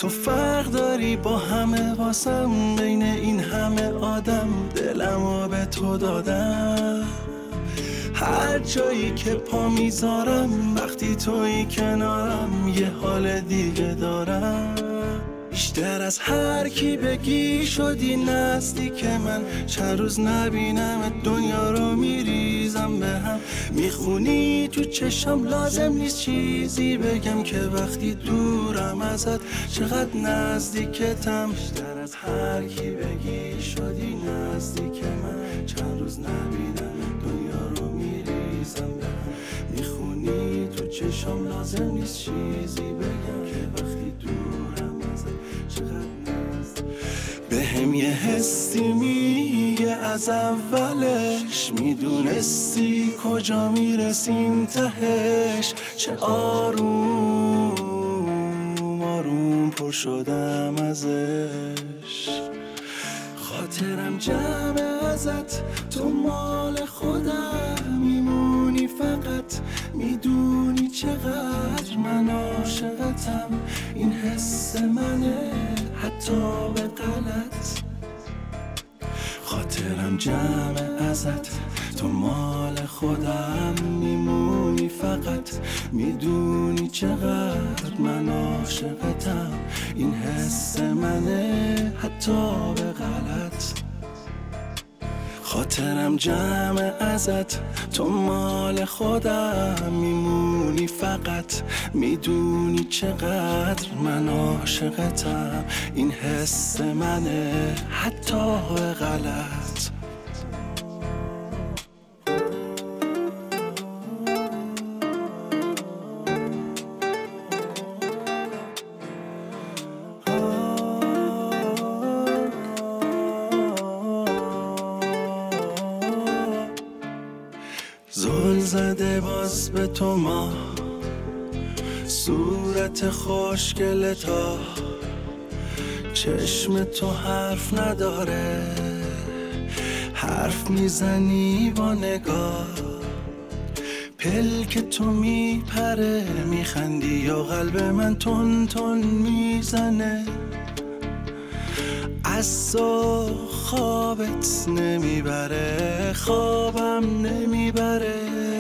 تو فرق داری با همه واسم، بین این همه آدم دلمو به تو دادم. هر جایی که پا میذارم وقتی توی کنارم یه حال دیگه دارم. بیشتر از هر کی بگی شدی نزدیک من، چند روز نبینم دنیا رو میریزم به هم. میخونی تو چشم لازم نیست چیزی بگم که وقتی دورم ازت چقدر نزدیکتم. بیشتر از هر کی بگی شدی نزدیک من، چند روز نبینم دنیا رو میریزم به هم. میخونی تو چشم لازم نیست چیزی بگم که وقتی دورم بهم یه حسی میگه از اولش، میدونستی کجا میرسیم تهش. چه آروم آروم پر شدم ازش. خاطرم جمع ازت، تو مال خودم میمونی فقط. میدونی چقدر من عاشقتم، این حس منه حتی به غلط. خاطرم جمع ازت، تو مال خودم میمونی فقط. میدونی چقدر من عاشقتم، این حس منه حتی به غلط. خاطرم جمع ازت، تو مال خودم میمونی فقط. میدونی چقدر من عاشقتم، این حس منه حتی به غلط. زل زده باز به تو ما، صورت خوشگل تا چشم تو حرف نداره. حرف میزنی با نگاه، پلک تو میپره. میخندی یا قلب من تون تون میزنه. از تو خوابت نمیبره، خوابم نمیبره.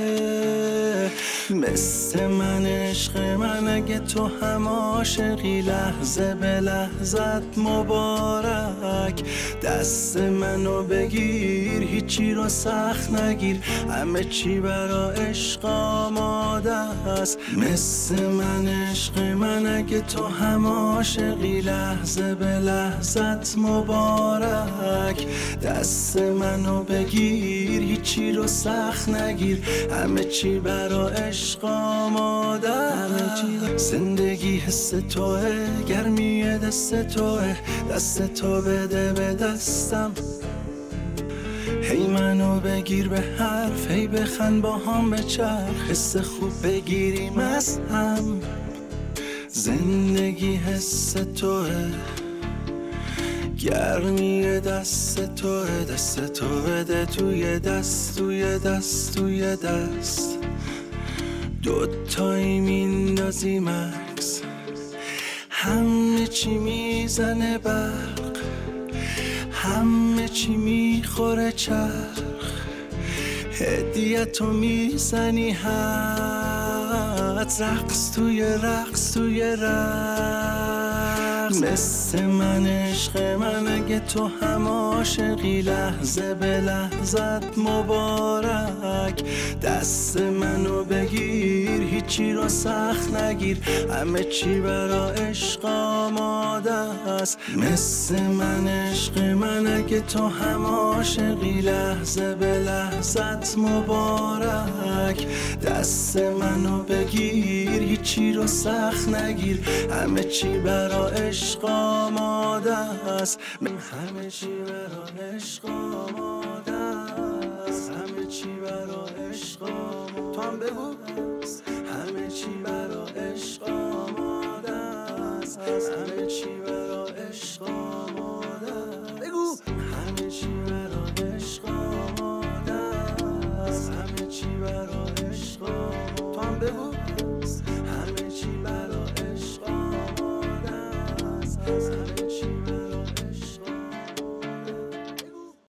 مثل من عشق من، اگه تو هم عاشقی لحظه به لحظت مبارک. دست منو بگیر، هیچی رو سخت نگیر، همه چی برا عشق آماده است. مثل من عشق من، اگه تو هم عاشقی لحظه به لحظت مبارک. دست منو بگیر، هیچی رو سخت نگیر، همه چی برا عشق آماده است. زندگی حس توه، گرمی دست توه، دست تو بده به دستم. هی منو بگیر به حرف، هی بخند با هم بچرخ، حس خوب بگیریم از هم. زندگی حس توه، گرمی دست توه، دست تو بده توی دست، توی دست، توی دست. دوتایی میندازیم عکس، همه چی میزنه برق، همه چی میخوره چرخ. هدیه‌تو میزنی حد، رقص توی رقص توی رقص. مثل من عشق من، اگه تو هم عاشقی لحظه به لحظت مبارک. دست منو بگیر، هیچی رو سخت نگیر، همه چی برا عشق آماده است. مثل من عشق من، اگه تو هم عاشقی لحظه به لحظت مبارک. دست منو بگیر، هیچی رو سخت نگیر، همه چی برا عشق آماده است. همه چی برا عشق آماده است، همه چی برا عشق آماده. تو هم بگو.